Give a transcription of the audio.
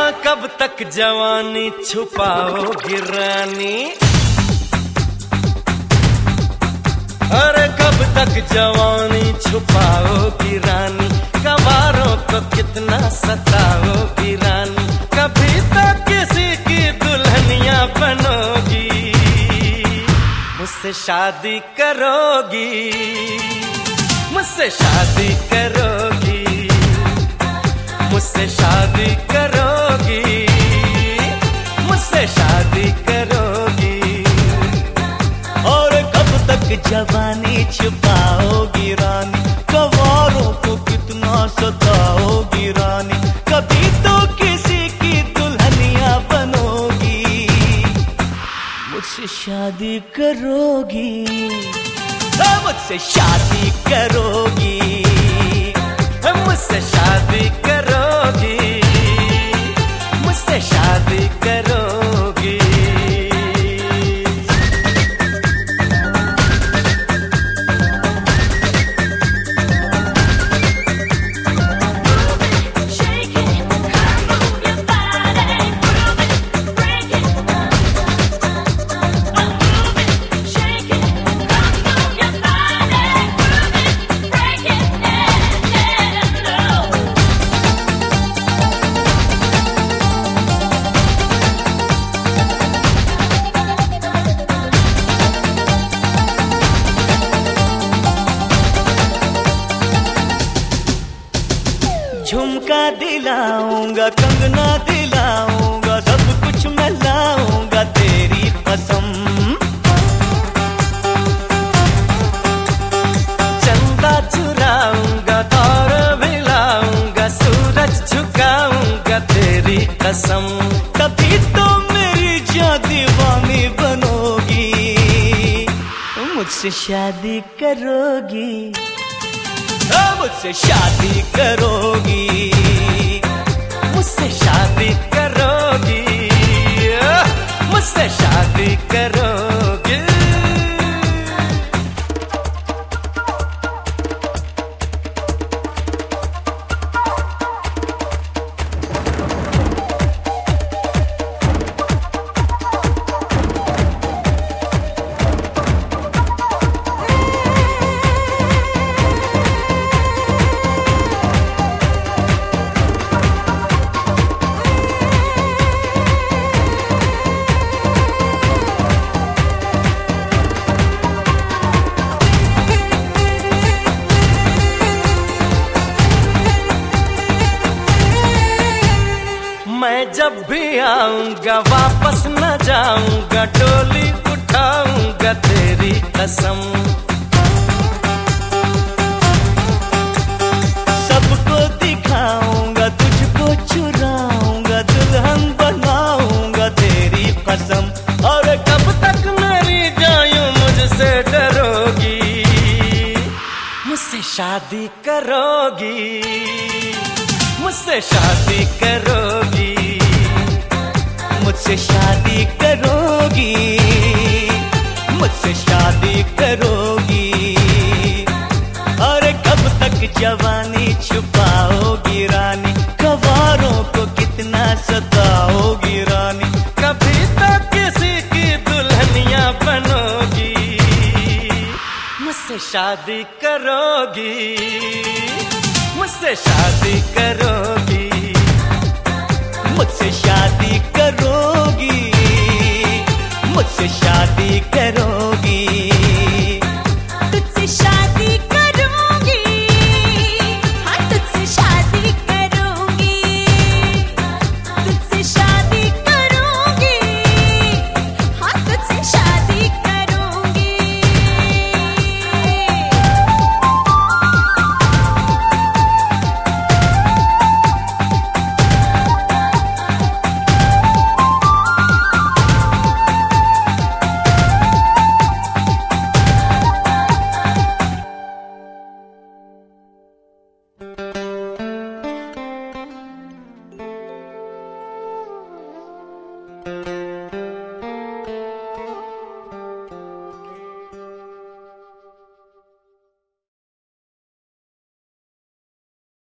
कब तक जवानी छुपाओगी रानी, अरे कब तक जवानी छुपाओगी रानी, कवारों को कितना सताओगी रानी, कभी तो किसी की दुल्हनिया बनोगी, मुझसे शादी करोगी, मुझसे शादी करोगी, मुझसे शादी करोगी, मुझसे शादी करोगी। और कब तक जवानी छुपाओगी रानी, कवारों को कितना सताओगी रानी, कभी तो किसी की दुल्हनिया बनोगी, मुझसे शादी करोगी, मुझसे शादी करोगी, मुझसे शादी करोगी, मुझसे शादी करोगी। झुमका दिलाऊंगा, कंगना दिलाऊंगा, सब कुछ मैं लाऊंगा तेरी कसम, चंदा चुराऊंगा, तारे मिलाऊंगा, सूरज झुकाऊंगा तेरी कसम, तभी तो मेरी जान दीवानी बनोगी, मुझसे शादी करोगी, मुझसे शादी करोगी, मुझसे शादी करोगी, मुझसे शादी करोगी। मैं जब भी आऊंगा वापस न जाऊंगा, डोली उठाऊंगा तेरी कसम, सबको दिखाऊंगा, तुझको चुराऊंगा, दुल्हन बनाऊंगा तेरी कसम। और कब तक मेरी जायूं मुझसे डरोगी, मुझसे शादी करोगी, मुझसे शादी करोगी, मुझसे शादी करोगी, मुझसे शादी करोगी। और कब तक जवानी छुपाओगी रानी, कवारों को कितना सताओगी रानी, कभी तो किसी की दुल्हनिया बनोगी, मुझसे शादी करोगी, मुझसे शादी करोगी।